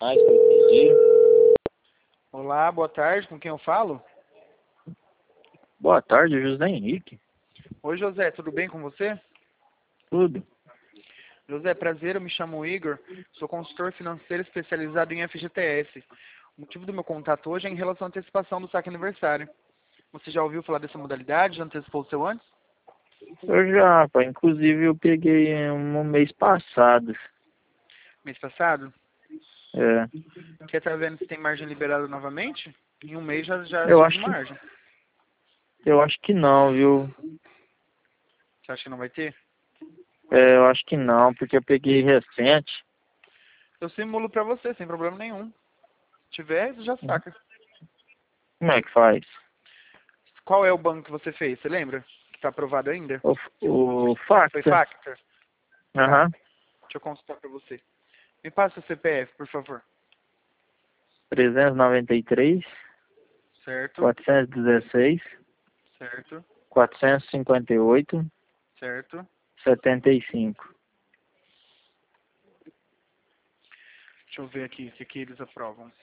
mais que eu pedi. Olá, boa tarde, com quem eu falo? Boa tarde, José Henrique. Oi, José, tudo bem com você? Tudo. José, prazer, eu me chamo Igor, sou consultor financeiro especializado em FGTS. O motivo do meu contato hoje é em relação à antecipação do saque aniversário. Você já ouviu falar dessa modalidade? Já antecipou o seu antes? Eu já, pai. Inclusive eu peguei no mês passado. Mês passado? É. Quer estar vendo se tem margem liberada novamente? Em um mês já Eu tive acho que, margem. eu acho que não, viu? Você acha que não vai ter? É, eu acho que não, porque eu peguei recente. Eu simulo pra você, sem problema nenhum. Se tiver, você já saca. Como é que faz? Qual é o banco que você fez? Você lembra? Que tá aprovado ainda? O Foi Facta. Factor? Tá. Aham. Deixa eu consultar pra você. Me passa o CPF, por favor. 393, Certo, 416, certo, 458, certo. 75. Deixa eu ver aqui o que que eles aprovam.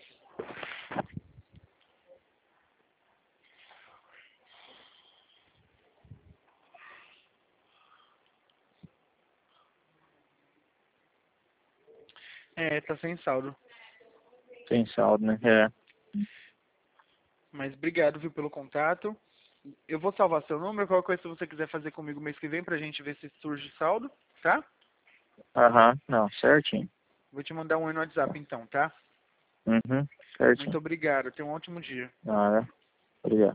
É, tá sem saldo. Sem saldo, né? É. Mas obrigado, viu, pelo contato. Eu vou salvar seu número. Qualquer coisa, se você quiser fazer comigo mês que vem pra gente ver se surge saldo, tá? Aham. Não, certinho. Vou te mandar um oi no WhatsApp então, tá? Uhum. Muito Certinho. obrigado. Tenha um ótimo dia. Ah, é. Obrigado.